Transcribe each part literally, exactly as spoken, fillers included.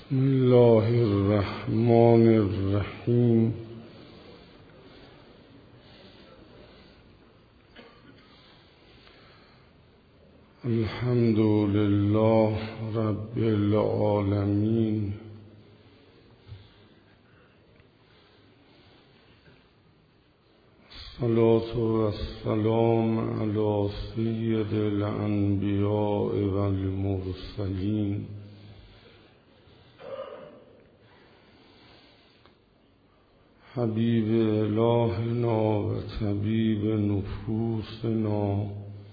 بسم الله الرحمن الرحیم. الحمد لله رب العالمین. الصلاة والسلام علی سید الانبیاء والمرسلین حبیب الهنا و طبیب نفوسنا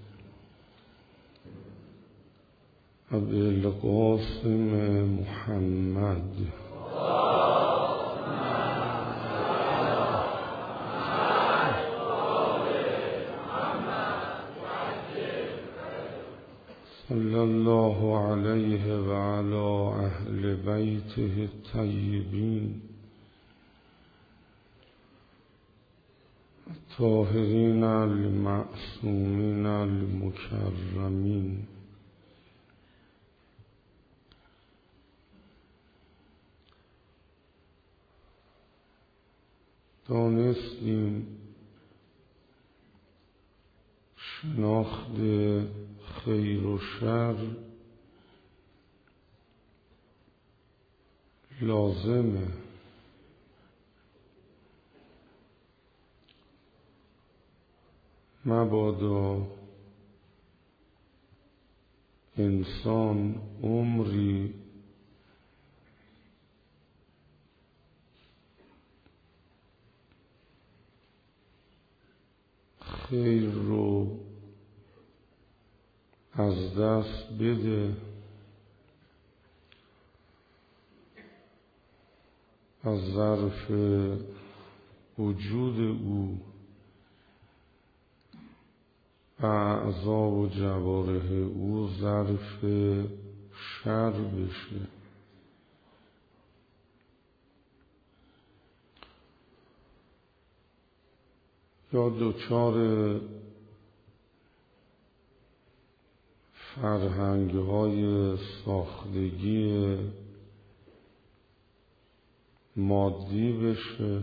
ابوالقاسم محمد صلی الله علیه و علی اهل بیته الطیبین الطاهرین المعصومین المکرمین. دانستیم شناخت خیر و شر لازمه، مبادا انسان عمری خیر رو از دست بده، از ظرف وجود او اعضا و جوارح او ظرف شر بشه. یا دوچار فرهنگ های ساختگی مادی بشه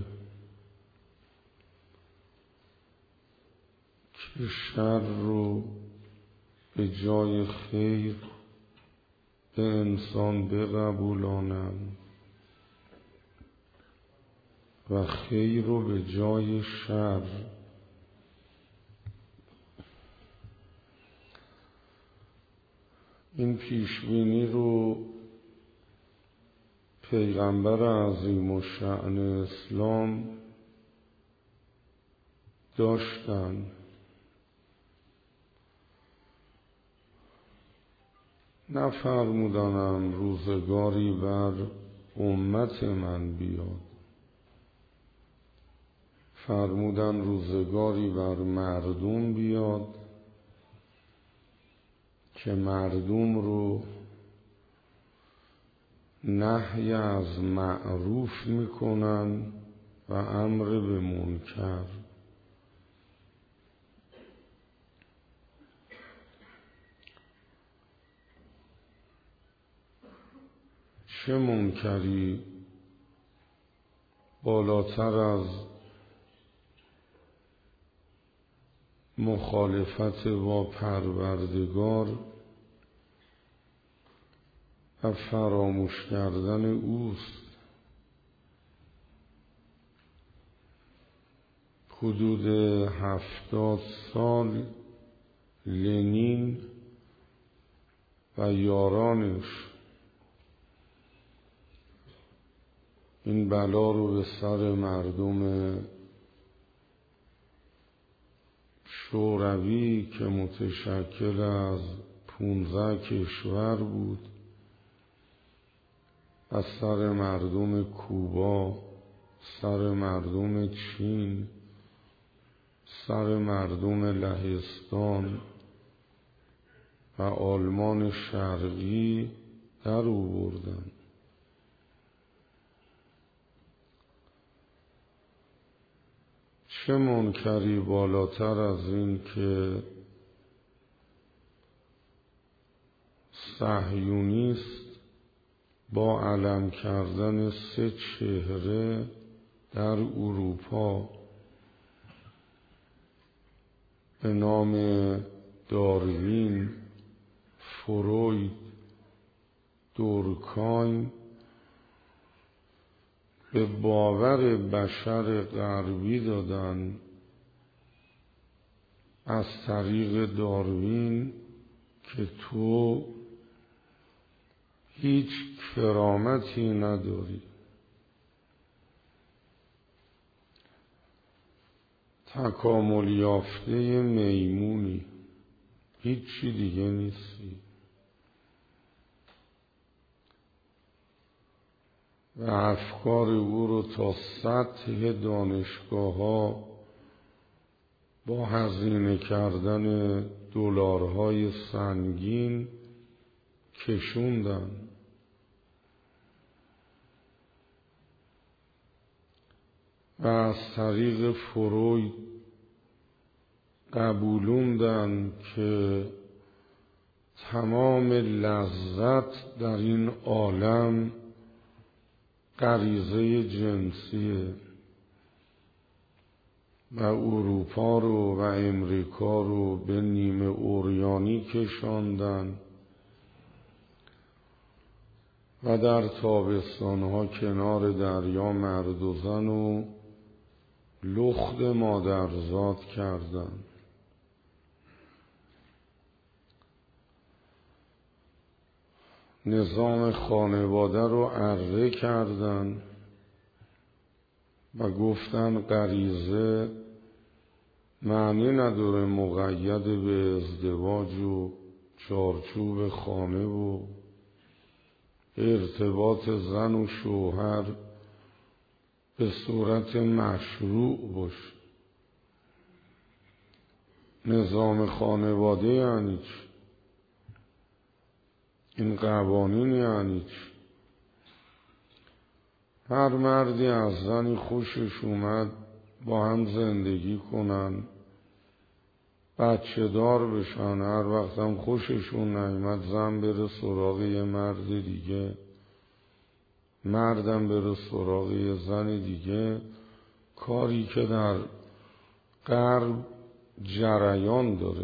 که شر رو به جای خیر به انسان بقبولانند و خیر رو به جای شر. این پیشبینی رو پیغمبر عظیم الشأن اسلام داشتن. نفرمودنم روزگاری بر امت من بیاد، فرمودن روزگاری بر مردم بیاد که مردم رو نهی از معروف میکنن و امر به منکر. چه منکری بالاتر از مخالفت با پروردگار و فراموش کردن اوست؟ حدود هفتاد سال لنین و یارانش این بلا رو به سر مردم شوروی که متشکل از پونزده کشور بود، از سر مردم کوبا، سر مردم چین، سر مردم لهستان و آلمان شرقی در آوردن. چه منکری بالاتر از این که صهیونیست با علم کردن سه چهره در اروپا به نام داروین، فروید، دورکایم به باور بشر غربی دادن از طریق داروین که تو هیچ کرامتی نداری، تکامل یافته میمونی، هیچی دیگه نیستی. و افکار او رو تا سطح دانشگاه ها با هزینه کردن دلارهای سنگین کشوندن. و از طریق فروید قبولوندن که تمام لذت در این عالم غریزه جنسیه و اروپا رو و امریکا رو به نیمه اوریانی کشاندن و در تابستانها کنار دریا مرد و زن و لخت مادرزاد کردن. نظام خانواده رو اره کردن و گفتن غریزه معنی نداره مقید به ازدواج و چارچوب خانه و ارتباط زن و شوهر به صورت مشروع باشه. نظام خانواده یعنی چی؟ این قوانین یعنی چی؟ هر مردی از زنی خوشش اومد با هم زندگی کنن، بچه دار بشن، هر وقت هم خوششون نیامد زن بره سراغ یه مرد دیگه، مردم بره سراغ یه زن دیگه، کاری که در غرب جریان داره.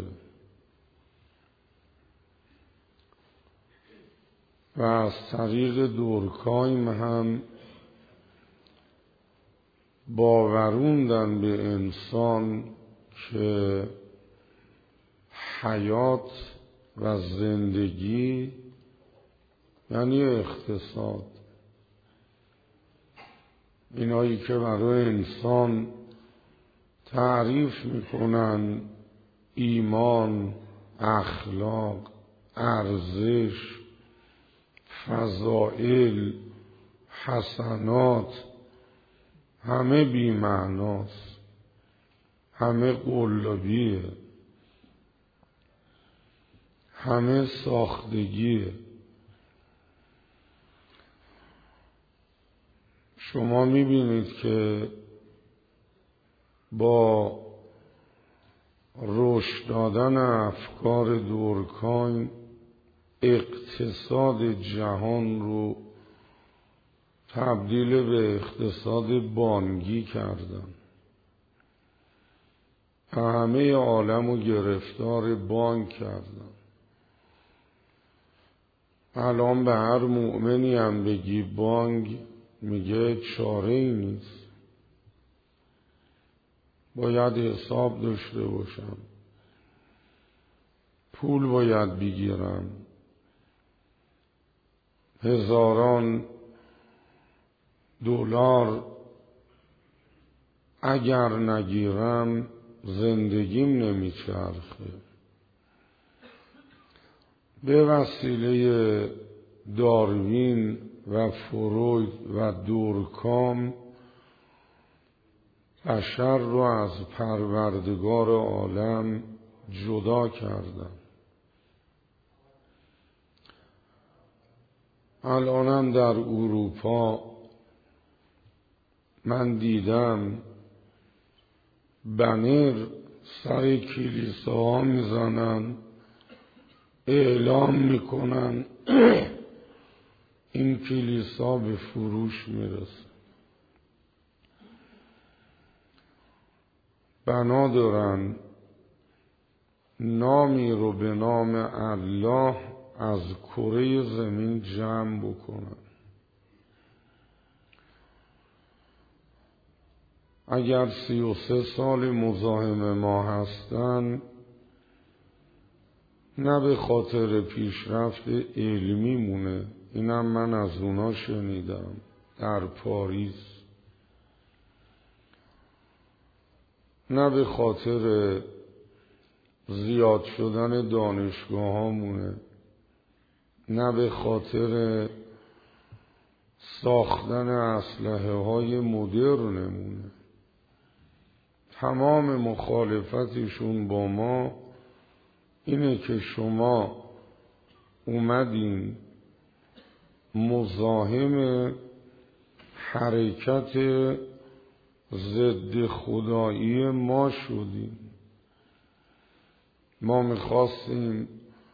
و از طریق دورکایم هم باوروندن به انسان که حیات و زندگی یعنی اقتصاد. اینایی که برای انسان تعریف میکنن ایمان، اخلاق، ارزش، فضائل، حسنات، همه بی معناست، همه قلابیه، همه ساختگیه. شما میبینید که با رشد دادن افکار دورکایم اقتصاد جهان رو تبدیل به اقتصاد بانکی کردن و همه عالم رو گرفتار بانک کردن. الان به هر مؤمنی هم بگی بانک میگه چاره ای نیست، باید حساب داشته باشم، پول باید بگیرم، هزاران دلار اگر نگیرم زندگیم نمیچرخه. به وسیله داروین و فروید و دورکایم بشر رو از پروردگار عالم جدا کردن. الانم در اروپا من دیدم بنر سر کلیساها میزنن، اعلام میکنن این کلیسا به فروش میرسه. بنا دارن نامی رو به نام الله از کره زمین جمع بکنن. اگر سی و سه سال مزاحم ما هستن، نه به خاطر پیشرفت علمی مونه، اینم من از اونا شنیدم در پاریس، نه به خاطر زیاد شدن دانشگاه ها مونه، نه به خاطر ساختن اسلحه های مدرن مونه. تمام مخالفتشون با ما اینه که شما اومدین مزاحم حرکت ضد خدایی ما شدیم. ما میخواستیم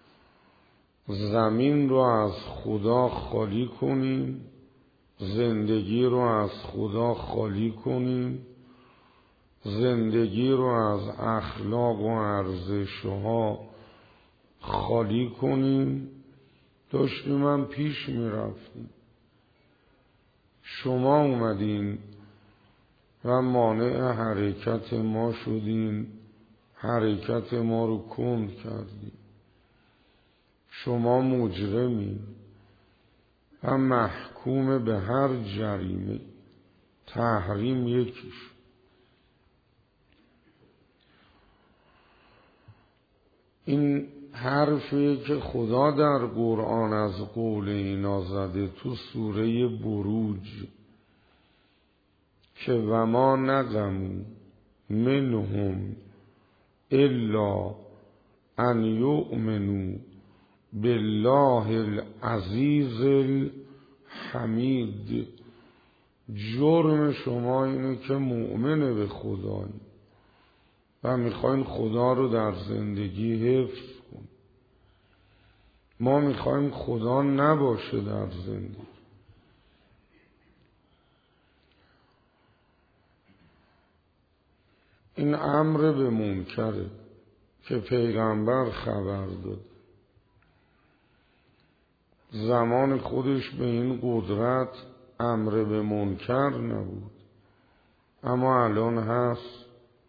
زمین رو از خدا خالی کنیم، زندگی رو از خدا خالی کنیم، زندگی رو از اخلاق و ارزش‌ها خالی کنیم. داشتیم هم پیش میرفتیم. شما اومدین و مانع حرکت ما شدین، حرکت ما رو کند کردین. شما مجرمین و محکوم به هر جریمه. تحریم یکیش. این حرفی که خدا در قرآن از قول اینا زده تو سوره بروج که و ما نقموا منهم الا ان یؤمنوا بالله العزیز الحمید. جرم شما اینه که مؤمن به خدایی و میخواین خدا رو در زندگی حفظ کن. ما میخوایم خدا نباشه در زندگی. این امر به منکره که پیغمبر خبر داد. زمان خودش به این قدرت امر به منکر نبود، اما الان هست.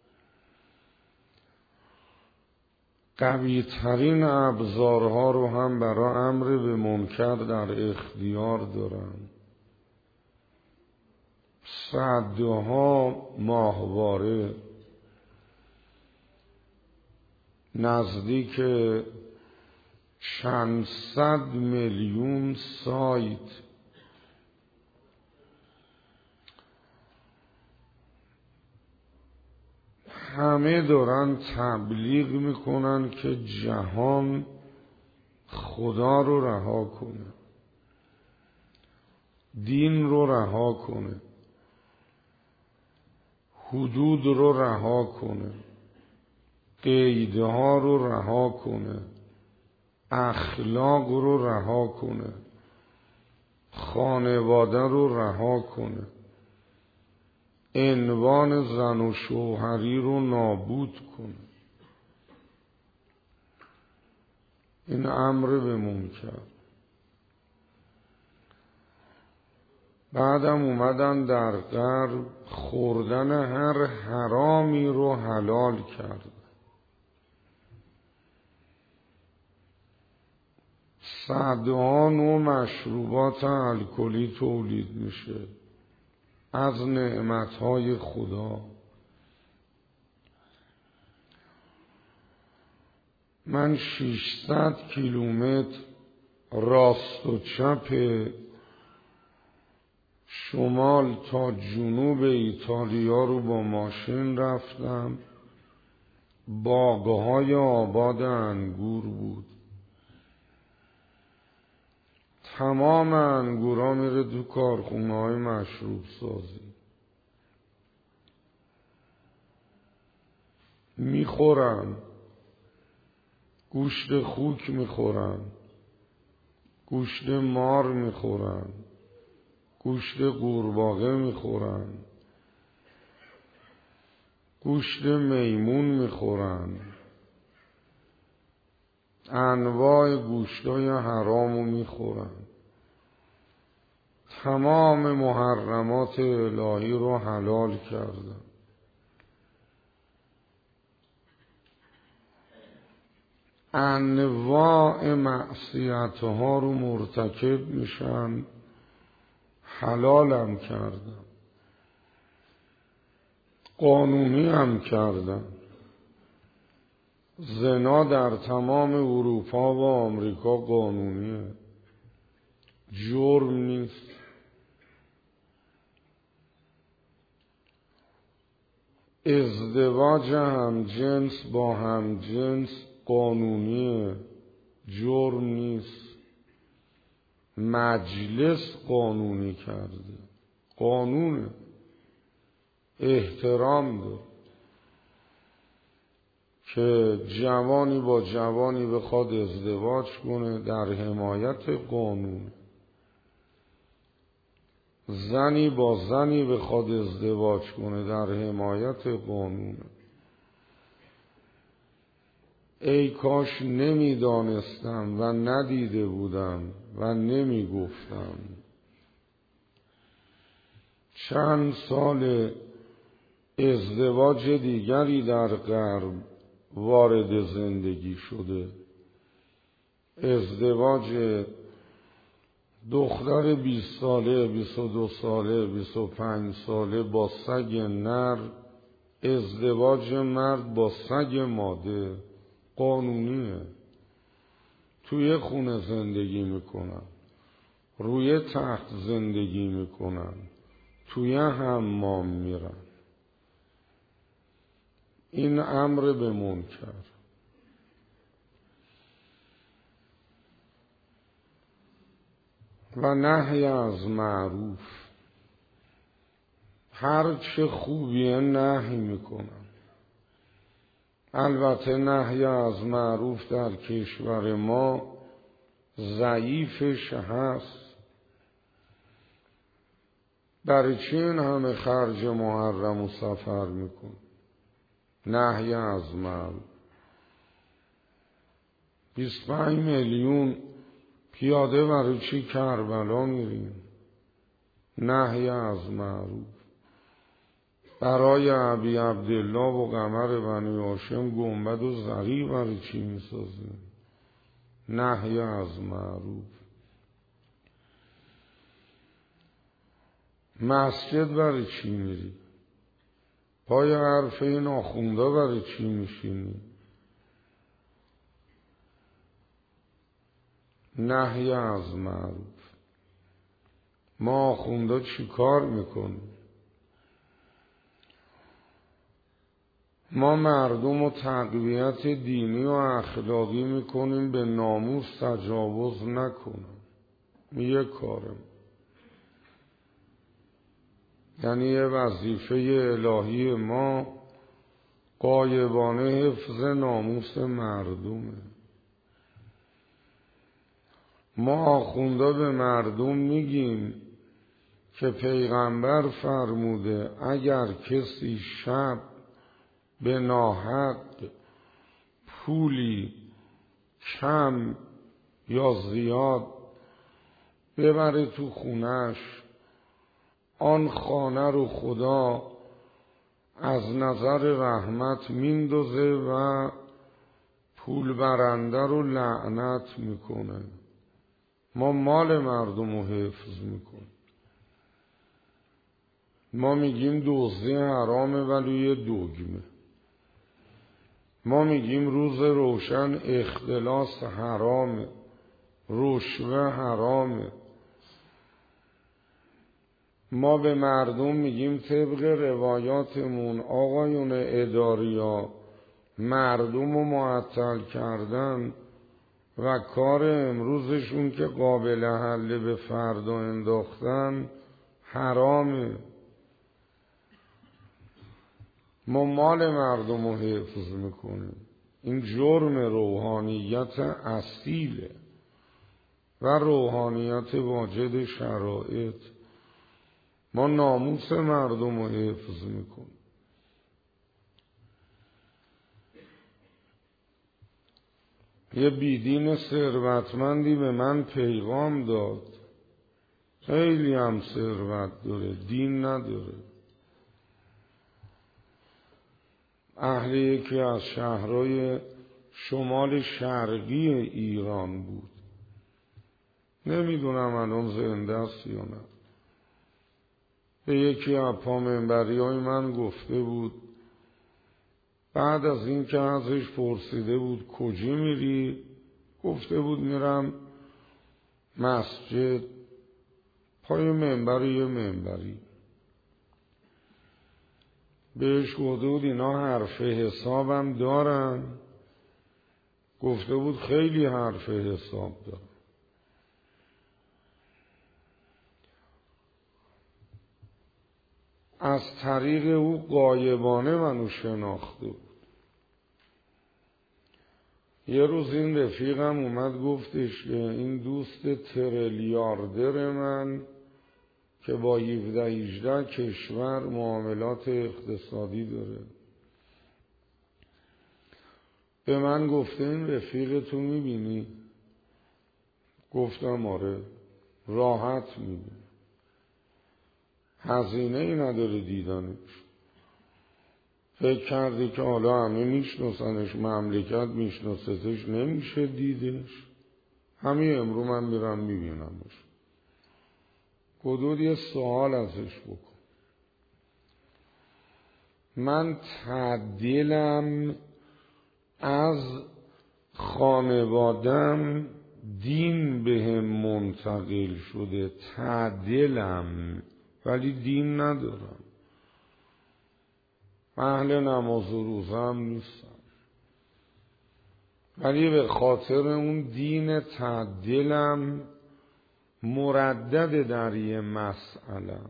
قوی ترین ابزارها رو هم برای امر به منکر در اختیار دارن. صدها ماهواره، نزدیک چند صد میلیون سایت همه دارن تبلیغ میکنن که جهان خدا رو رها کنه، دین رو رها کنه، حدود رو رها کنه، قیدها رو رها کنه، اخلاق رو رها کنه، خانواده رو رها کنه، عنوان زن و شوهری رو نابود کنه. این امر به منکر. بعدم اومدن در غرب خوردن هر حرامی رو حلال کرد. صدها نوع مشروبات الکلی تولید میشه از نعمتهای خدا. من ششصد کیلومتر راست و چپ شمال تا جنوب ایتالیا رو با ماشین رفتم. باغهای آباد انگور بود. تمام انگورا میره تو کارخونه های مشروب سازی. میخورن، گوشت خوک میخورن، گوشت مار میخورن، گوشت قورباغه میخورن، گوشت میمون میخورن، انواع گوشتای حرامو میخورن. تمام محرمات الهی رو حلال کردن. انواع معصیتها رو مرتکب میشن، حلالم کردن، قانونی هم کردن. زنا در تمام اروپا و آمریکا قانونیه، جرم نیست. ازدواج همجنس با همجنس قانونیه، جرم نیست. مجلس قانونی کرده، قانونه، احترام داره که جوانی با جوانی بخواد ازدواج کنه در حمایت قانون، زنی با زنی بخواد ازدواج کنه در حمایت قانون. ای کاش نمیدانستم و ندیده بودم و نمیگفتم. چند سال ازدواج دیگری در غرب وارد زندگی شده، ازدواج دختر بیست ساله، بیست و دو ساله، بیست و پنج ساله با سگ نر، ازدواج مرد با سگ ماده قانونیه. توی خونه زندگی میکنن، روی تخت زندگی میکنن، توی حمام میرن. این امر به منکر. و نهی از معروف. هر چه خوبیه نهی میکنن. البته نهی از معروف در کشور ما ضعیفش هست. برای چی این همه خرج محرم و سفر میکن؟ نهی از معروف. بیست و پنج میلیون پیاده برای چی کربلا میریم؟ نهی از معروف. برای ابی عبدالله و قمر بنی هاشم گنبد و زری برای چی میسازیم؟ نهی از معروف. مسجد برای چی میری؟ پای حرف این آخونده برای چی میشینی؟ نهی از معروف. ما آخونده چی کار میکنیم؟ ما مردم رو تقویت دینی و اخلاقی میکنیم به ناموس تجاوز نکنم. یه کارم، یعنی یه وظیفه الهی ما غایبانه حفظ ناموس مردمه. ما آخونده به مردم میگیم که پیغمبر فرموده اگر کسی شب به ناحق پولی کم یا زیاد ببره تو خونش، آن خانه رو خدا از نظر رحمت میندازه و پول برنده رو لعنت میکنه. ما مال مردم رو حفظ میکنیم. ما میگیم دزدی حرامه ولی یه دگمه. ما میگیم روز روشن اختلاس حرامه، رشوه حرامه. ما به مردم میگیم طبق روایاتمون آقایون اداریا مردم رو معطل کردن و کار امروزشون که قابل حل به فردا انداختن حرامه. ما مال مردم رو حفظ میکنیم. این جرم روحانیت اصیله. و روحانیت واجد شرایط ما ناموس مردم رو حفظ میکنیم. یه بیدین ثروتمندی به من پیغام داد، خیلی هم ثروت داره، دین نداره، اهل یکی از شهرهای شمال شرقی ایران بود، نمیدونم الان زنده است یا نه. به یکی از پامنبری های من گفته بود، بعد از این که ازش پرسیده بود کجا میری، گفته بود میرم مسجد، پای منبر یه منبری. بهش گفته بود اینا حرف حسابم دارن، گفته بود خیلی حرف حساب دارن. از طریق او غایبانه منو شناخته بود. یه روز این رفیقم اومد گفتش که این دوست تریلیاردر من که با هفده هجده کشور معاملات اقتصادی داره، به من گفته این رفیق تو میبینی؟ گفتم آره، راحت میبینی، هزینه ای نداره دیدنش. فکر کردی که حالا همه میشناسنش، مملکت میشناستش، نمیشه دیدش؟ همین امرو من میرم میبینمش. گدود یه سوال ازش بکن. من تعدیلم از خانوادم دین بهم منتقل شده، تعدیلم، ولی دین ندارم، اهل نماز و روزه هم نیستم، ولی به خاطر اون دین تعدیلم مردد در یه مسئلم.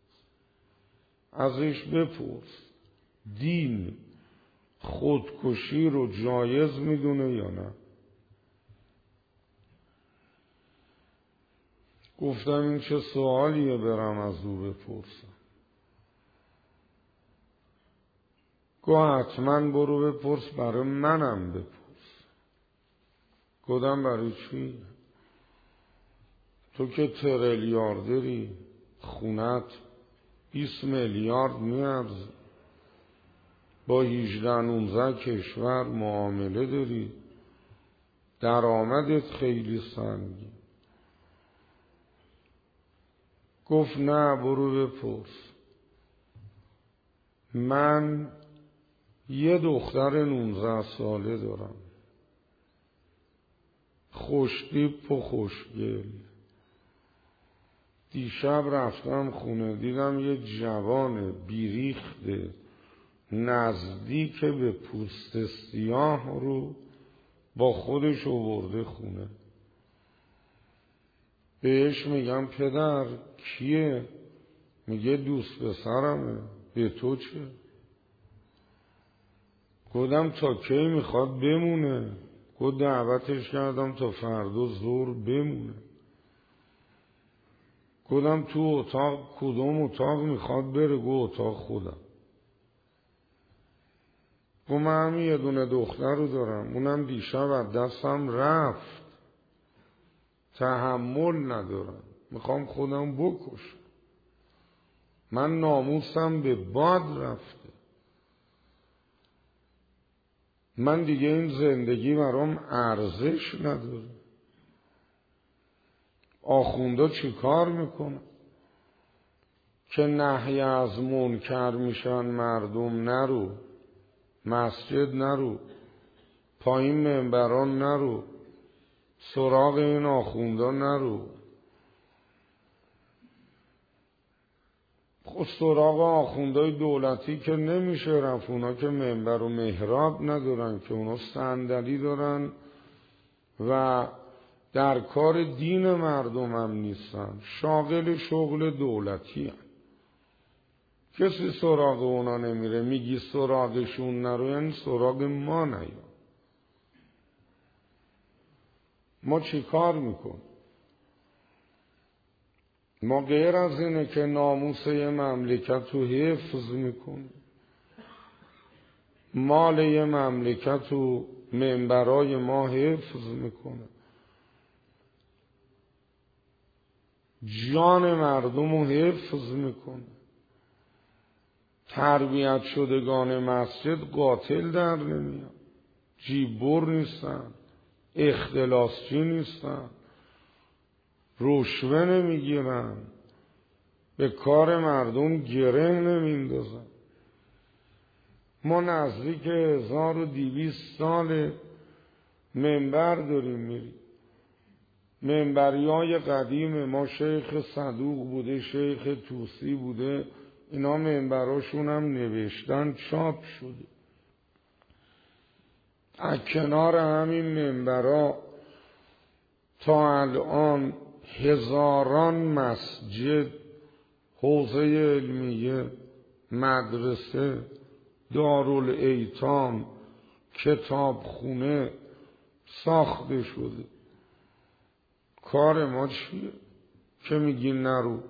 ازش بپرس دین خودکشی رو جایز میدونه یا نه؟ گفتم این چه سوالیه برم از او بپرسم؟ گفت حتما برو بپرس، برای منم بپرس. گفتم برای چی؟ تو که تریلیاردری، خونت بیست میلیارد میارزه، با هجده نوزده کشور معامله داری، درآمدت خیلی سنگین. گفت نه برو بپرس. من یه دختر نوزده ساله دارم، خوشتیپ و خوشگل. دیشب رفتم خونه دیدم یه جوان بیریخته نزدیک به پوست سیاه رو با خودش آورده خونه. بهش میگم پدر کیه؟ میگه دوست پسرمه. به تو چه؟ گفتم تا کی میخواد بمونه؟ گفت دعوتش کردم تا فردا ظهر بمونه. گفتم تو اتاق کدوم اتاق میخواد بره؟ گفت اتاق خودم. گفت من همین یه دونه دختر رو دارم، اونم دیشب از دستم رفت، تحمل ندارم، میخوام خودم بکشم، من ناموسم به باد رفته، من دیگه این زندگی برام ارزش نداره. آخوندا چی کار میکنن که نهی از منکر میشن؟ مردم نرو، مسجد نرو، پایین منبران نرو، سراغ این آخوندا نرو. خود سراغ آخوندهای دولتی که نمیشه رفت، اونا که منبر و محراب ندارن، که اونا صندلی دارن و در کار دین مردم هم نیستن، شاغل شغل دولتی هم. کسی سراغ اونا نمیره. میگی سراغشون نرو، یعنی سراغ ما نیا. ما چی کار میکن؟ ما غیر از اینه که ناموس یه مملکت رو حفظ میکنیم، مال یه مملکت رو منبرای ما حفظ میکنه، جان مردم رو حفظ میکنه. تربیت شدگان مسجد قاتل در نمیاد، جیبور نیستن، اختلاسچی نیستن، رشوه نمیگیرن، به کار مردم گره نمیندازن. ما نزدیک هزار و دویست سال منبر داریم میریم. منبریای قدیم ما شیخ صدوق بوده، شیخ توسی بوده، اینا منبراشون هم نوشتن چاپ شده. از کنار همین منبرا تا الان هزاران مسجد، حوزه علمیه، مدرسه، دارالایتام، کتابخونه ساخته شده. کار ما چیه که میگین نرو؟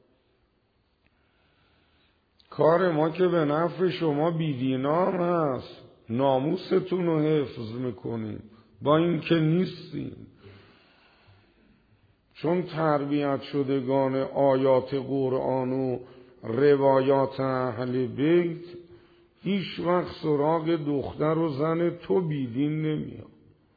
کار ما که به نفع شما بیدینام هست، ناموستون رو حفظ میکنیم، با این که نیستیم. چون تربیت شدگان آیات قرآن و روایات اهل بیت هیچ وقت سراغ دختر و زن تو بیدین نمیاد.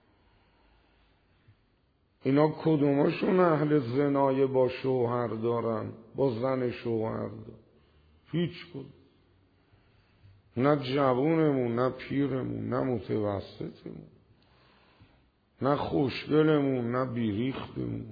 اینا کدومشون اهل زنای با شوهر دارن، با زن شوهر دارن؟ هیچ کدوم. نه جوونمون، نه پیرمون، نه متوسطمون، نه خوشگلمون، نه بیریختمون.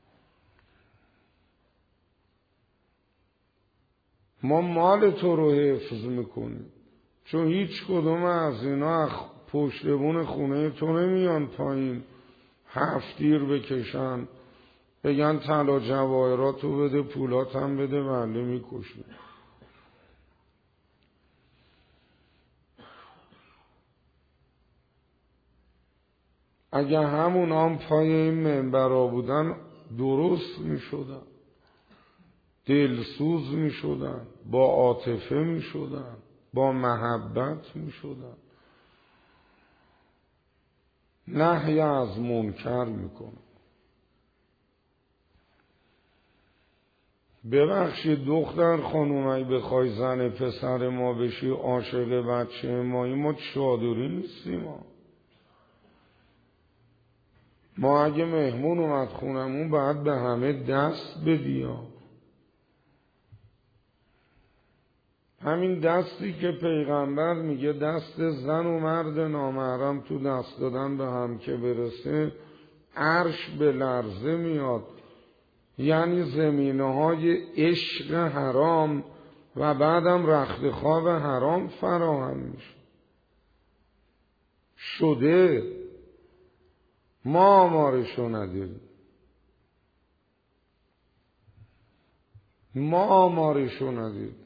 ما مال تو رو حفظ میکنیم، چون هیچ کدوم از اینا پشتبون خونه تو نمیان پایین هفتیر بکشن بگن طلا جواهراتو بده، پولات هم بده، بله میکشن. اگه همون هم پای این منبرا بودن درست میشدن، دلسوز میشدن، با عاطفه میشدن، با محبت میشدن. نهی از منکر میکنه. ببخشید دختر خانوم، اگه بخوای زن پسر ما بشی، عاشق بچه مایی، ما چادری نیستیم. ما ما اگه مهمون اومد خونمون باید به همه دست بدیم. همین دستی که پیغمبر میگه دست زن و مرد نامحرم تو دست دادن به هم که برسه عرش به لرزه میاد. یعنی زمینه های عشق حرام و بعدم رخت خواب حرام فراهم میشه. شده ما آمارشو نداریم، ما آمارشو نداریم.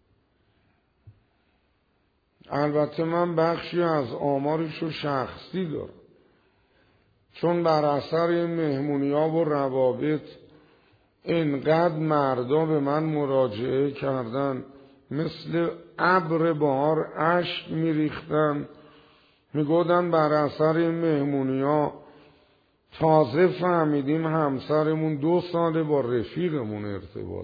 البته من بخشی از آمارشو شخصی دارم، چون بر اثر این مهمونی ها و روابط اینقدر مردا به من مراجعه کردن، مثل ابر بهار اشک میریختن، میگودن بر اثر این مهمونی ها تازه فهمیدیم همسرمون دو ساله با رفیقمون ارتباط،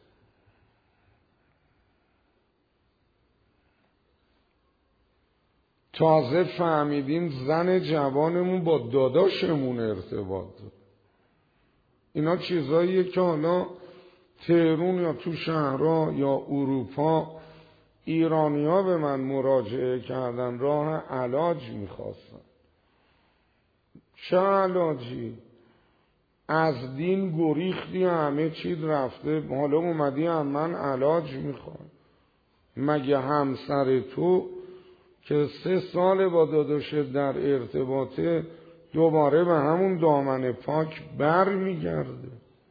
تازه فهمیدیم زن جوانمون با داداشمون ارتباط داره. اینا چیزاییه که حالا تهران یا تو شهرها یا اروپا ایرانی‌ها به من مراجعه کردن، راه علاج میخواستن. چه علاجی؟ از دین گریختی، همه چیز رفته، حالا اومدی هم من علاج میخوام. مگه همسر تو که سه سال با داداشت در ارتباطه دوباره به همون دامن پاک بر میگرده؟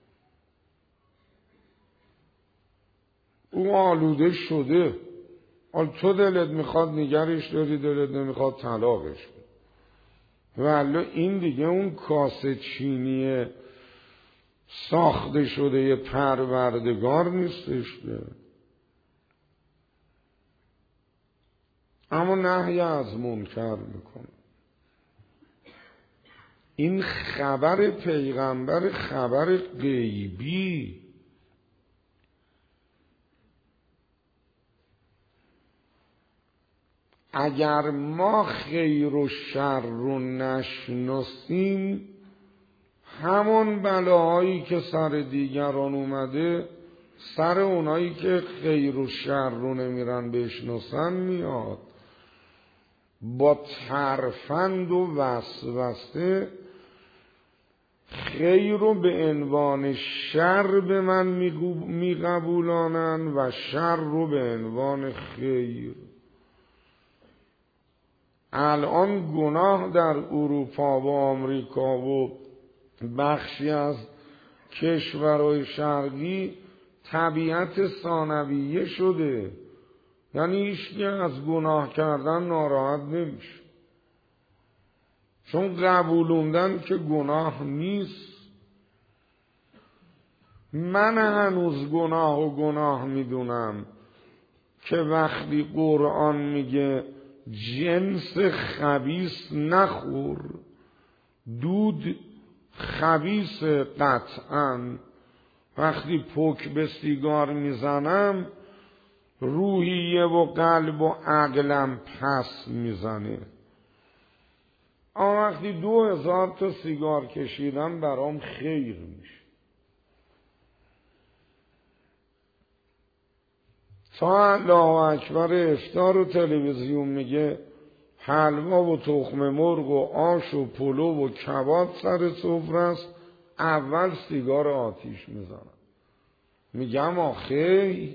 او آلوده شده، حال تو دلت میخواد نگرش داری، دلت نمیخواد طلاقش بده. ولی این دیگه اون کاسه چینی ساخته شده پروردگار نیستش که، اما نهی از منکر میکنه. این خبر پیغمبر خبر غیبی، اگر ما خیر و شر رو نشناسیم، همون بلاهایی که سر دیگران اومده سر اونایی که خیر و شر رو نمیرن بشناسن میاد. با ترفند و وسوسه خیر رو به عنوان شر به من میقبولانن و شر رو به عنوان خیر. الان گناه در اروپا و آمریکا و بخشی از کشورهای شرقی طبیعت ثانویه شده، یعنی هیچکی از گناه کردن ناراحت نمیشه، چون قبولوندن که گناه نیست. من هنوز گناه و گناه میدونم که وقتی قرآن میگه جنس خبیث نخور، دود خبیث قطعا، وقتی پک به سیگار میزنم روحیه و قلب و عقلم پس میزنه. اما وقتی دو هزار تا سیگار کشیدم برام خیر میشه. تا الله اکبر افطار و تلویزیون میگه حلوا و تخم مرغ و آش و پلو و کباب سر سفره است، اول سیگار آتیش میزنم، میگم آخی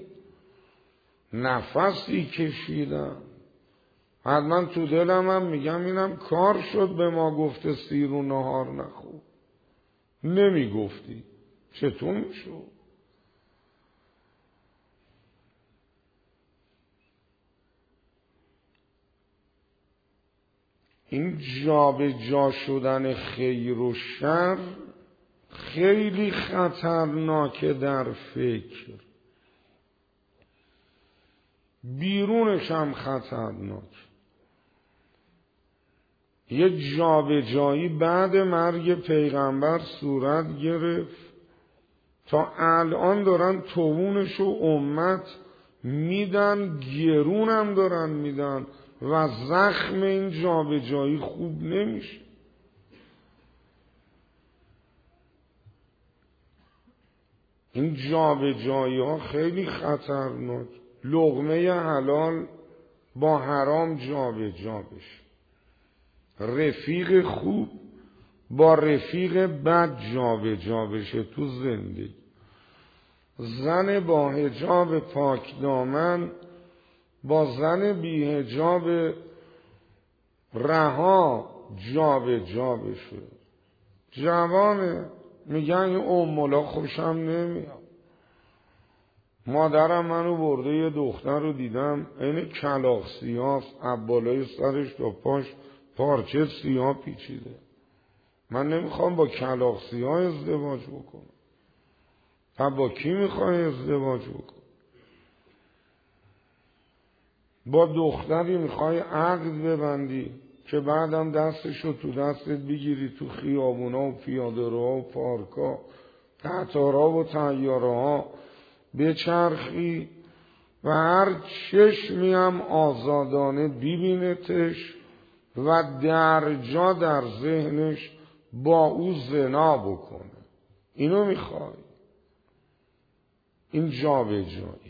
نفسی کشیدم. حتما تو دلم هم میگم اینم کار شد به ما گفته سیر و نهار نخور، نمیگفتی چطور میشد؟ این جا به جا شدن خیر و شر خیلی خطرناکه در فکر، بیرونش هم خطرناک. یه جا به جایی بعد مرگ پیغمبر صورت گرفت، تا الان دارن توونش و امت میدن، گرونم دارن میدن و زخم این جا به جایی خوب نمیشه. این جا به جایی ها خیلی خطرناک. لقمه حلال با حرام جا به جا بشه، رفیق خوب با رفیق بد جا به جا بشه تو زندگی، زن با حجاب پاک دامن با زن بی حجاب رها جا به جا بشه. جوانه میگن این امولا خوشم نمیاد. مادرم منو برده یه دختر رو دیدم این کلاغ سیاست، عبالای سرش تا پاش پارچه سیاه پیچیده. من نمیخوام با کلاغ سیاه ازدواج بکنم. تا با کی میخوای ازدواج بکن؟ با دختری میخوای عقد ببندی که بعدم دستشو تو دستت بگیری تو خیابونا و پیاده روها و پارکا، قطارها و طیاره‌ها بچرخی و هر چشمی هم آزادانه ببینتش و در جا در ذهنش با او زنا بکنه. اینو میخوای؟ این جا به جایی.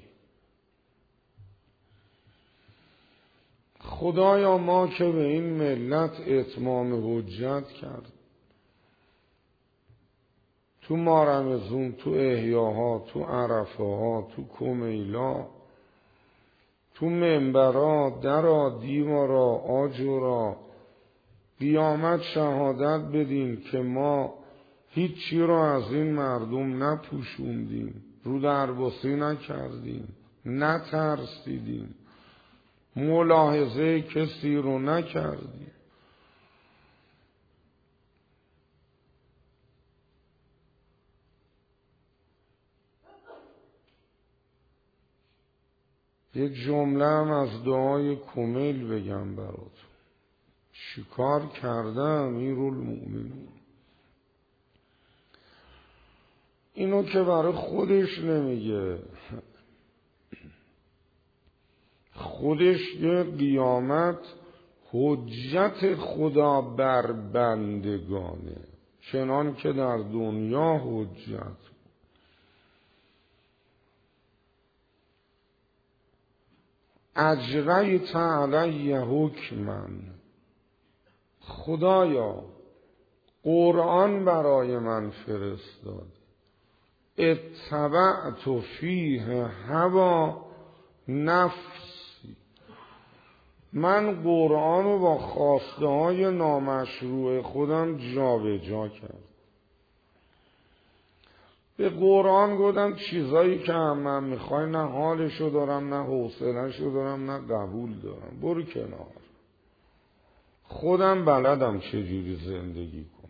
خدایا ما که به این ملت اتمام حجت کرد، تو مارمزون، تو احیاها، تو عرفه ها، تو کمیلا، تو منبرا، درا، دیوارا، آجورا، قیامت شهادت بدیم که ما هیچی رو از این مردم نپوشوندیم، رو درباسی نکردیم، نترسیدیم، ملاحظه کسی رو نکردیم. یه جمله هم از دعای کمیل بگم برات. چیکار کردم امیرالمومنین؟ اینو که برای خودش نمیگه، خودش یه قیامت حجت خدا بر بندگانه، چنان که در دنیا حجت. اجریت علی حکما، خدایا قرآن برای من فرستاد، اتبعت فیه هوا نفسی، من قرآن رو با خواسته های نامشروع خودم جا به جا کرد. به قرآن گفتم چیزایی که هم من میخوای نه حالشو دارم نه حوصله‌شو دارم نه قبول دارم، برو کنار، خودم بلدم چجوری زندگی کنم.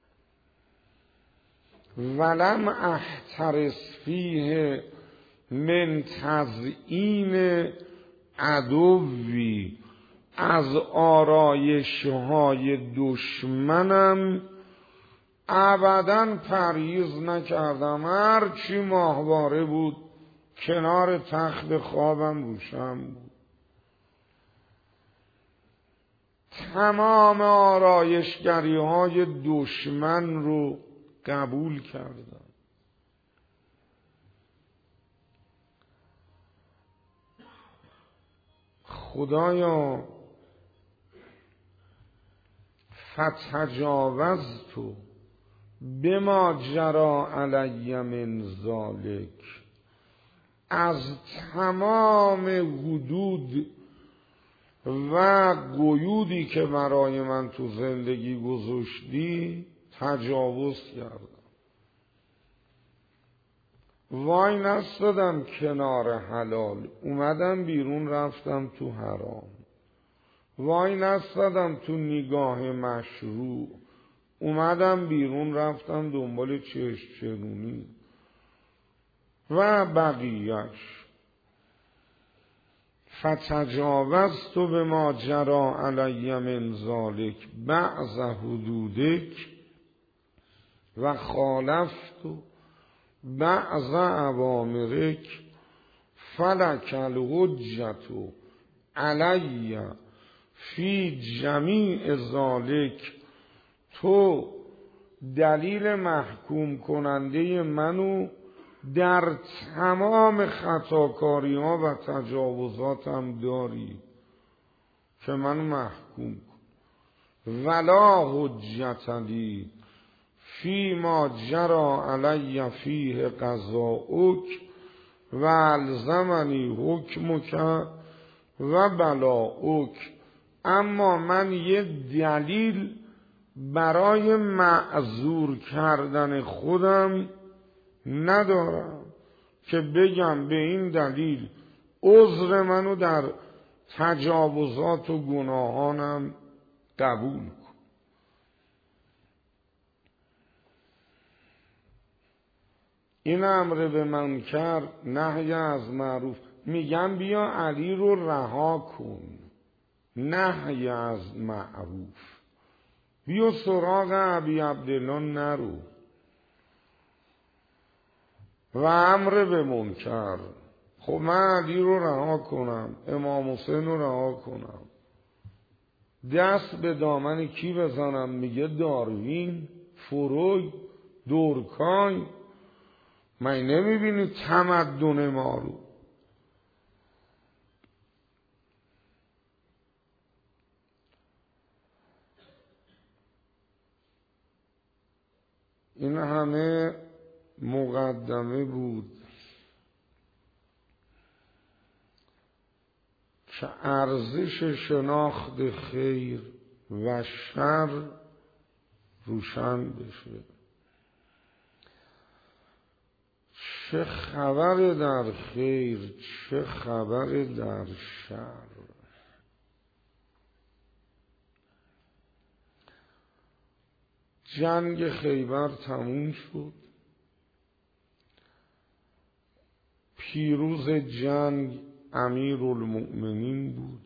ولم احترس فیه من تزیین عدوی، از آرایش‌های دشمنم ابداً پرهیز نکردم. هر چی ماهواره بود کنار تخت خوابم روشن بود، تمام آرایشگری های دشمن رو قبول کردم. خدایا فتجاوزت بما جرى علی من ذلک، از تمام حدود و قیودی که برای من تو زندگی گذاشتی تجاوز کردم. وای نستادم کنار حلال، اومدم بیرون رفتم تو حرام. وای نستادم تو نگاه مشروع، اومدم بیرون رفتم دنبال چشم چرونی و بقیهش. فتجاوزت بما جرى علی من ذلک بعض حدودک و خالفت بعض اوامرک فلک الحجت علی فی جمیع ذلک، تو دلیل محکوم کننده منو در تمام خطاکاری ها و تجاوزاتم داری که منو محکوم کن. ولا حجت لی فی ما جرى علی فیه قضاؤک و الزمنی حکمک و بلاؤک، اما من یه دلیل برای معذور کردن خودم ندارم که بگم به این دلیل عذر منو در تجاوزات و گناهانم قبول کن. این امر به منکر نهی از معروف، میگم بیا علی رو رها کن، نهی از معروف، بیا سراغ ابی عبدالله نرو. و امر به منکر، خب من علی رو رها کنم، امام حسین رو رها کنم، دست به دامن کی بزنم؟ میگه داروین، فروید، دورکایم. من نمیبینی تمدن ما رو؟ این همه مقدمه بود که ارزش شناخت خیر و شر روشن بشه. چه خبر در خیر، چه خبر در شر. جنگ خیبر تموم شد. پیروز جنگ امیرالمؤمنین بود.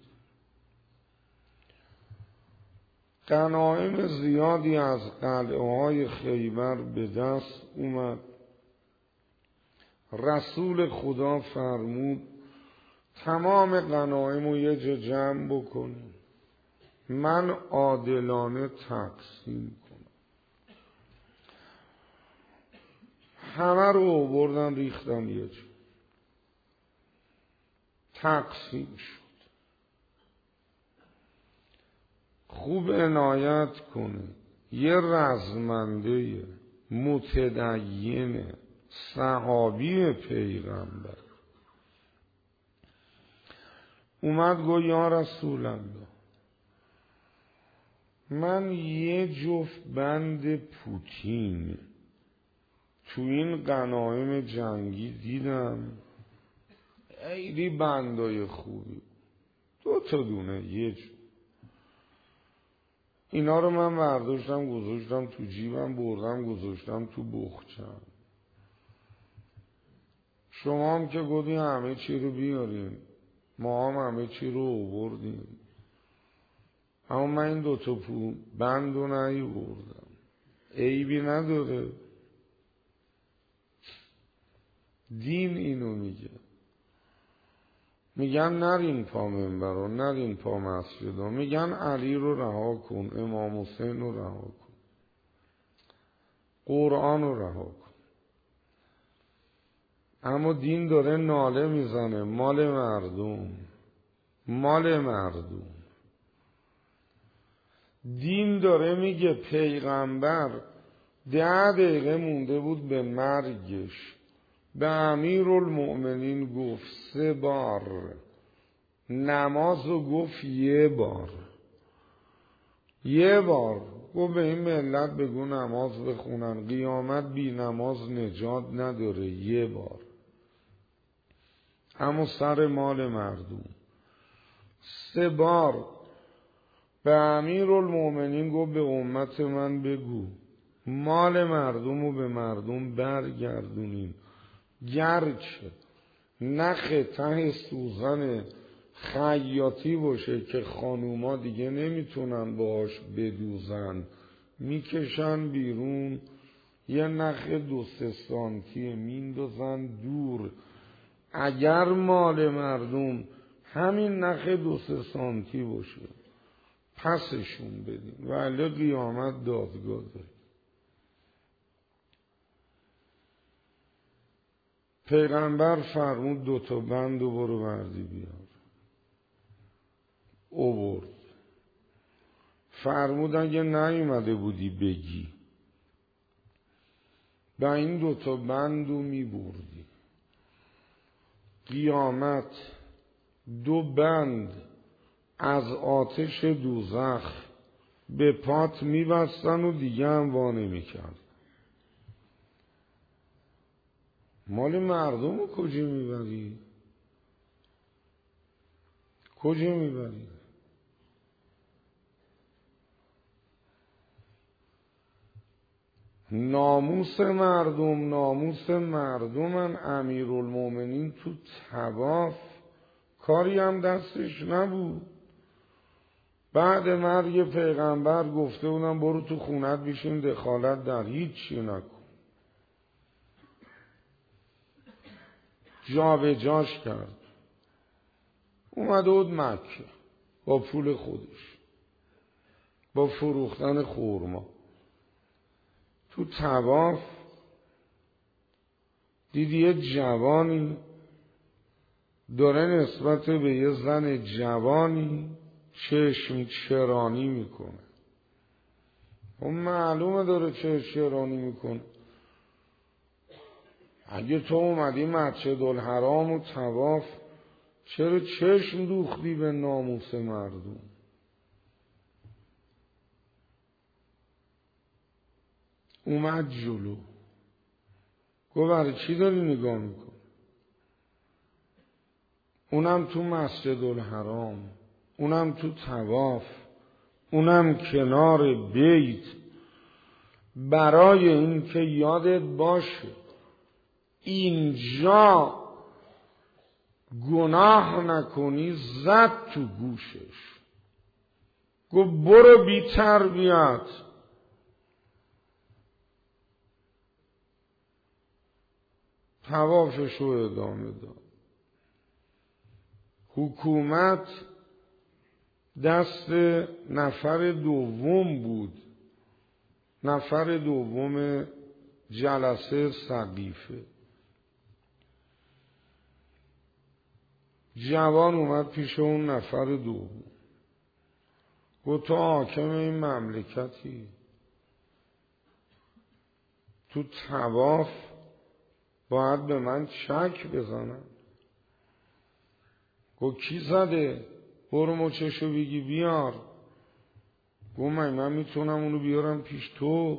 غنایم زیادی از قلعه های خیبر به دست اومد. رسول خدا فرمود تمام غنایم رو یه جا جمع بکنیم، من عادلانه تقسیم کنم. همه رو آوردن ریختن یه جا، تقسیم شد. خوب عنایت کنه، یه رزمنده متدین صحابی پیغمبر اومد گفت یا رسول الله، من یه جفت بند پوتین تو این غنایم جنگی دیدم، خیلی بندای خوبی، دو تا دونه یه جفت. اینا رو من برداشتم گذاشتم تو جیبم، بردم گذاشتم تو بخچم. شما هم که گفتین همه چی رو بیارین، ما هم همه چی رو آوردیم، اما من این دوتا پو بند رو نیاوردم. عیبی نداره، دین اینو میگه. میگن نرین پا منبر، نرین پا مسجد، میگن علی رو رها کن، امام حسین رو رها کن، قرآن رو رها کن. اما دین داره ناله میزنه مال مردم، مال مردم. دین داره میگه پیغمبر ده دقیقه مونده بود به مرگش، به امیرالمؤمنین گفت سه بار نماز رو گفت یه بار یه بار گفت به این ملت بگو نماز بخونن، قیامت بی نماز نجات نداره. یه بار. اما سر مال مردم سه بار به امیرالمؤمنین گفت به امت من بگو مال مردم رو به مردم برگردونیم، گرچه نخ ته سوزن خیاطی باشه که خانوما دیگه نمیتونن باش بدوزن، میکشن بیرون، یه نخ دو سه سانتی میندازن دور. اگر مال مردم همین نخ دو سه سانتی باشه پسشون بدیم، ولی قیامت دادگاه داره. پیغمبر فرمود دوتا بند و برو بردی بیار. اوورد. فرمود اگه نیومده بودی بگی با این دوتا بند رو میبردی، قیامت دو بند از آتش دوزخ به پات میبستن و دیگه هم وا نمیکرد. مال مردم رو کجا میبری؟ کجا میبری؟ ناموس مردم ناموس مردمن. امیرالمؤمنین تو طواف کاری هم دستش نبود. بعد مرگ پیغمبر گفته بودن برو تو خونت بشین، دخالت در هیچ چی نکن. جا به جاش کرد. اومده بود مکه با پول خودش، با فروختن خورما. تو طواف دیدی یه جوانی داره نسبت به یه زن جوانی چشم چرانی میکنه. اون معلومه داره چشم چرانی میکنه. اگه تو اومدی مسجدالحرام و طواف، چرا چشم دوختی به ناموس مردم؟ اومد جلو گفت برای چی داری نگاه میکن؟ اونم تو مسجدالحرام، اونم تو طواف، اونم کنار بیت، برای این که یادت باشه اینجا گناه نکنی زد تو گوشش، گفت برو بی تربیت. طوافش رو ادامه داد. حکومت دست نفر دوم بود، نفر دوم جلسه سقیفه. جوان اومد پیش اون نفر دوم، گفت تو حاکم این مملکتی، تو طواف باید به من چک بزنن. گفت کی زده؟ برو مچشو بگی بیار. گفت من, من میتونم اونو بیارم پیش تو؟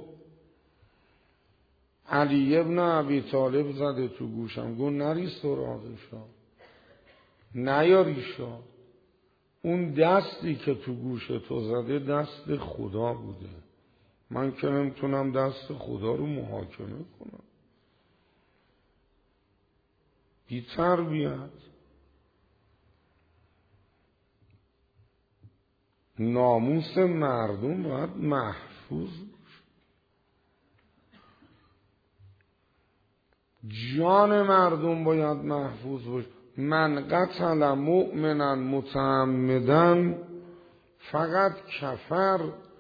علی ابن ابی طالب زده تو گوشم. گفت نری سراغشا، نیاریشا. اون دستی که تو گوش تو زده دست خدا بوده، من که نمیتونم دست خدا رو محاکمه کنم. بی تربیت. ناموس مردم باید محفوظ باشه، جان مردم باید محفوظ باشه. من قتل مؤمنا متعمدا فقط کفر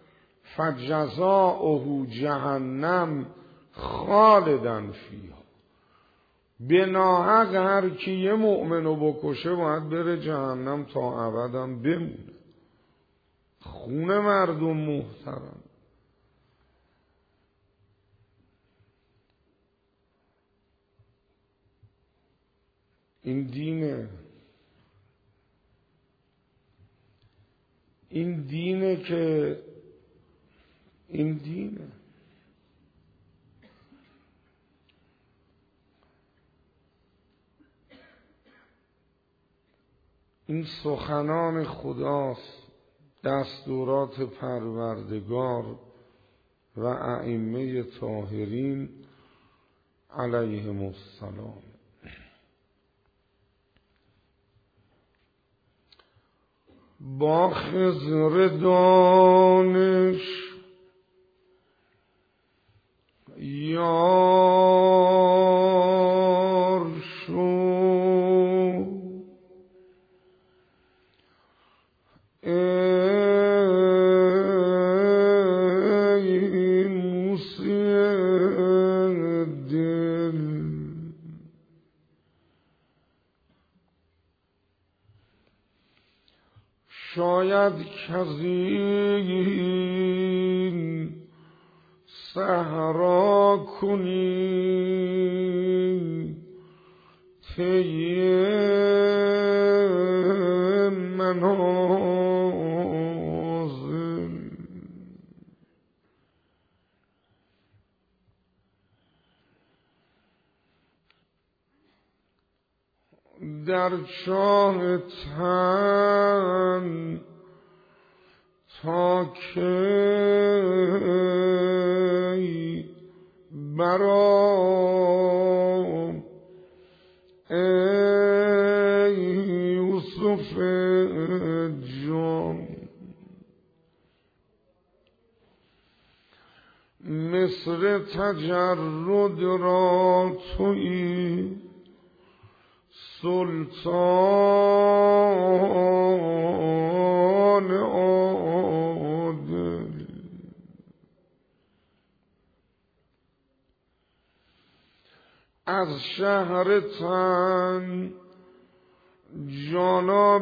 فجزاؤه جهنم خالدا فیها. به ناحق هر کی یه مؤمنو بکشه باید بره جهنم تا ابدم بمونه. خون مردم محترم. این دینه، این دینه که این دینه. این سخنان خداست، دستورات پروردگار و ائمه طاهرین علیهم السلام. با خضر دانش یار شو، ای موسی دل. شاید کزین صحرا کنی طی منازل. در چاه تن تا کی برام ای یوسف جان. مصر تجرد را تویی سلطان عادل. از شهر تن جانا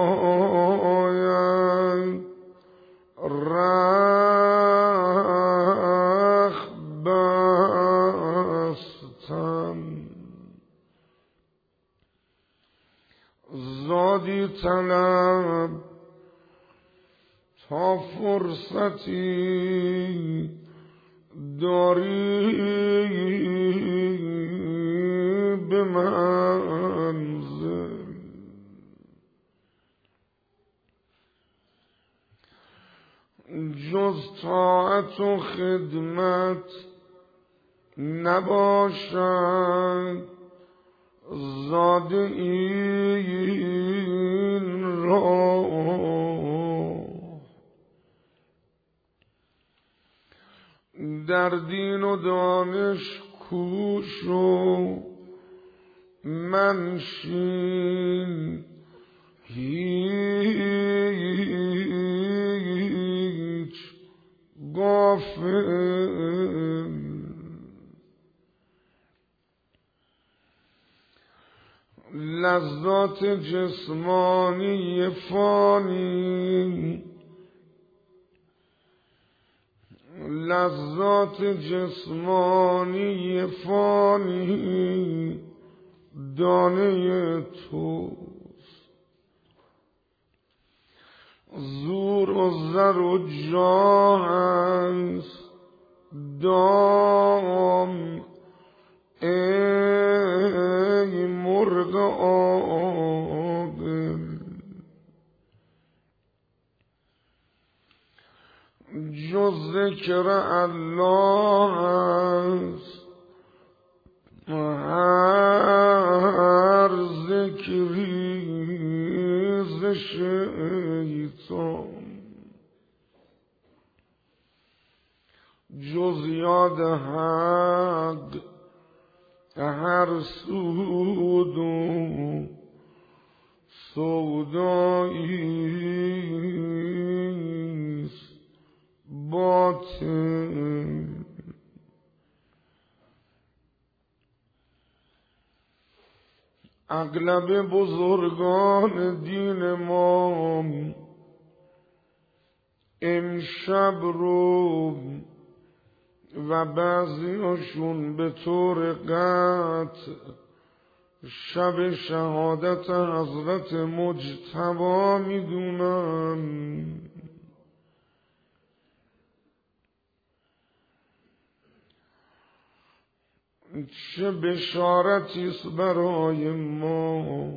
بباید رخ بستن. زادی طلب تا فرصتی داری به منزل. جز طاعت و خدمت نباشد زاده ای این راه در دین و دانش کوش و منشین هیچ غافل لذات جسمانی فانی لذات جسمانی فانی دانه توست زور و زر و جاه است دام ای مرغ عاقل جز ذکر الله است هر ذکری ز شیطان جز یاد حق هر سود و سوداییست باطل اغلب بزرگان دین ما امشب رو و بعضیاشون به طور قطع شب شهادت حضرت مجتبی میدونن. چه بشارتیست برای ما.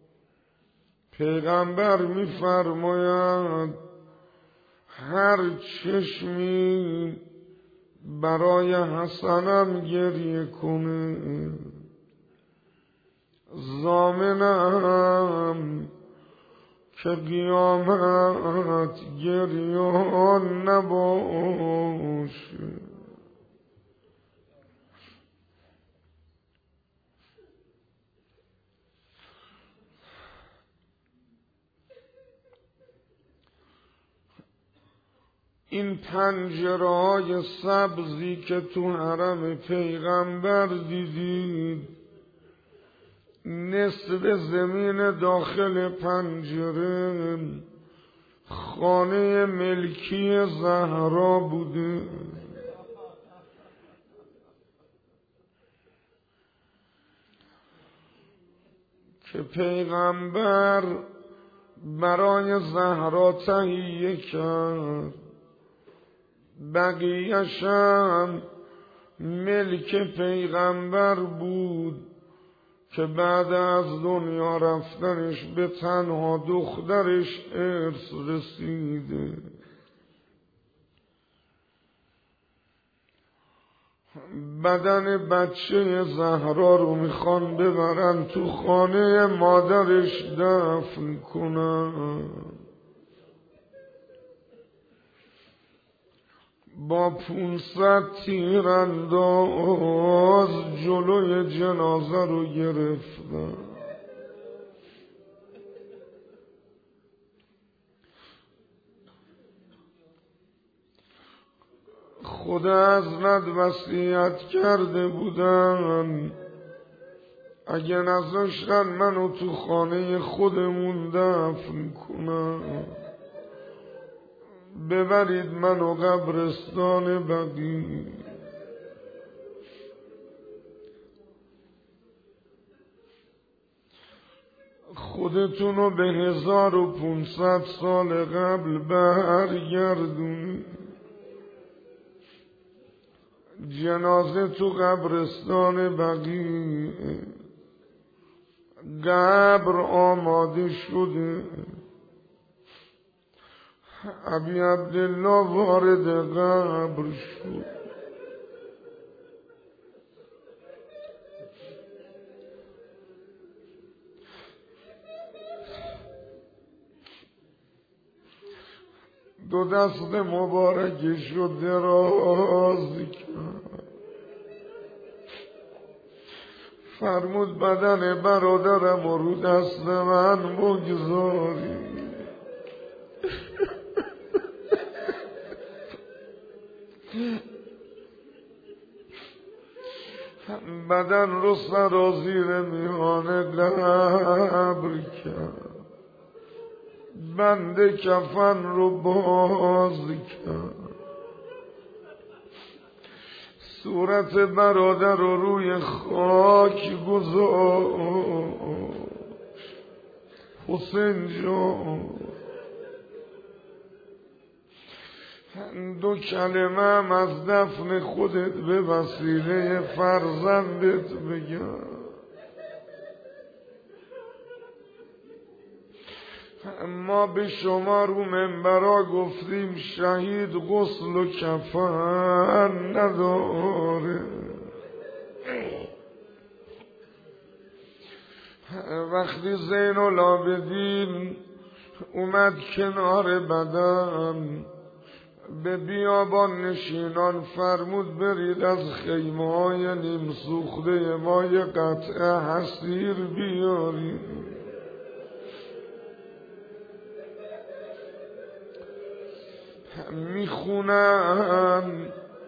پیغمبر میفرماید هر چشمی برای حسنم گریه کنه ضامنم که قیامت گریان نباشه. این پنجره‌های سبزی که تو حرم پیغمبر دیدید، نصف زمین داخل پنجره خانه ملکی زهرا بوده. که پیغمبر برای زهرا تهیه کرد، بقیه‌شم ملک پیغمبر بود که بعد از دنیا رفتنش به تنها دخترش ارث رسیده. بدن بچه زهرا رو میخوان ببرن تو خانه مادرش دفن کنن. با پونصد تیرانداز جلوی جنازه رو گرفتن. خدا حضرت وصیت کرده بودن اگه نذاشتن منو تو خانه خودمون دفن کنن، ببرید منو قبرستان بقیع. خودتونو به هزار و پونصد سال قبل برگردونید. جنازه تو قبرستان بقیع، قبر آماده شده. ابی عبدالله وارد قبر شد. دو دست مبارکش رو دراز کرد، فرمود بدن برادرم رو دست من بگذاری. بدن رو سرازیر میانه قبر کرد، بند کفن رو باز کرد، صورت برادر رو روی خاک گذاشت. حسین جان دو کلمه هم از دفن خودت به وسیله فرزندت بگم. ما به شما رو منبرا گفتیم شهید غسل و کفن نداره. وقتی زین العابدین اومد کنار بدن، به بیابان نشینان فرمود برید از خیمه های نیم سوخته ما یه قطعه حصیر بیارید. میخونن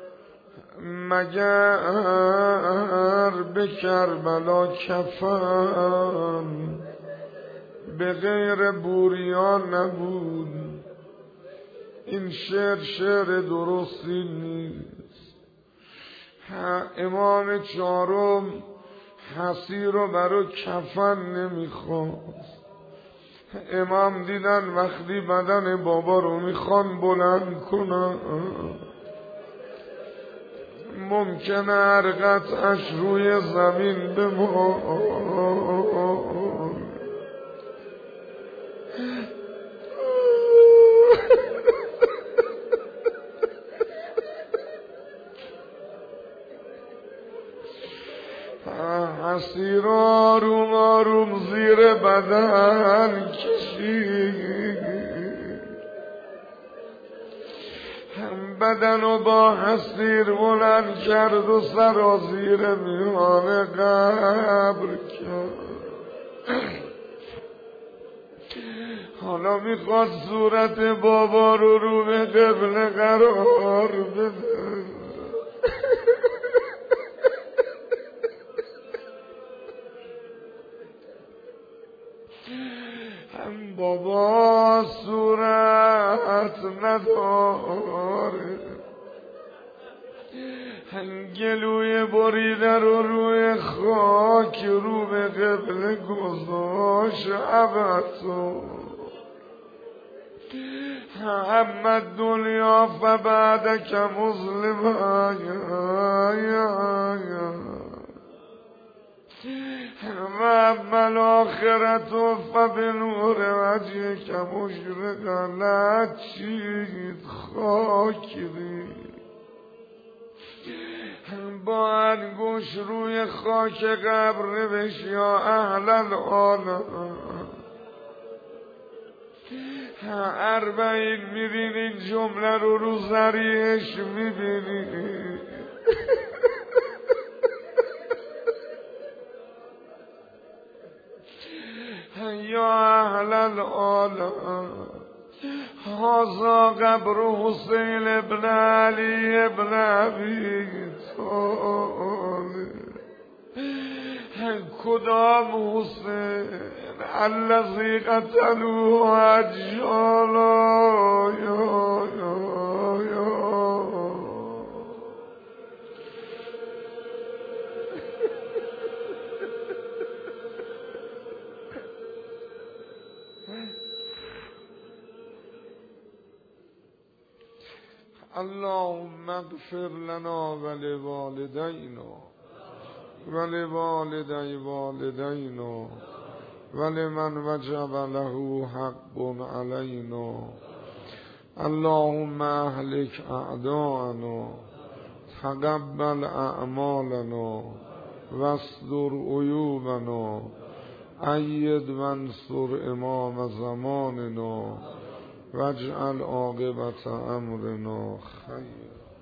مگر به کربلا کفن به غیر بوریان نبود. این شعر شعر درستی نیست. امام چهارم حصیر رو برای کفن نمیخواست. امام دیدن وقتی بدن بابا رو میخوان بلند کنن ممکنه هر قطعش روی زمین بمونه. حصیر آروم آروم زیر بدن کشید، بدن رو با حصیر بلند کرد و سرازیر میان قبر کرد. حالا میخواد صورت بابا رو رو به قبله قرار بده. هم بابا صورت نداره، هم گلوی بریده رو روی خاک رو به قبله گذاشت. عبتو اما دنیا فبعدک مسلمه و اما الاخرت فبنور وجهک مشرقا نچید خاک دید. با انگوش روی خاک قبر نوشت یا اهل العالم. اربعین میرین این جمله رو رو ذریعش میبینی. یا اهل العالم هذا قبر حسین ابن علی ابن ابی طالب. کدام حسین؟ الذی قتلوه اجیالا. یا یا یا اللهم اغفر لنا ولوالدینا ولوالدی والدینا ولمن وجب له حق علینا. اللهم اهلک اعداءنا تقبل اعمالنا واستر عیوبنا. اید وانصر امام زماننا واجعل عاقبت امرنا خیر.